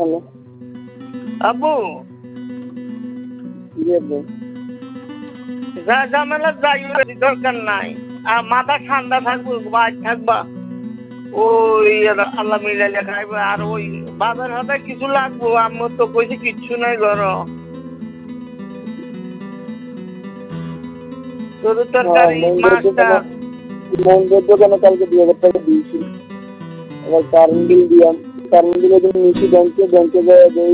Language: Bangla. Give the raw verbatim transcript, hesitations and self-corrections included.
হ্যালো আব্বু জি আব্বু যা ঝামেলা যাই দরকার নাই আর মাথা ঠান্ডা থাকবো বাজ থাকবা ওই আল্লাহ মিলাইলে খাইবে আর ওই বাজার হাতে কিছু লাগবো আমার তো কইছে কিচ্ছু নাই ঘর তোর তরকারি মাছটা মন্দির দোকানে কালকে দুই হাজার টাকা দিয়েছি এবার কারেন্ট বিল দিলাম কারেন্ট বিলের জন্য নিচি ব্যাংকে ব্যাংকে যায়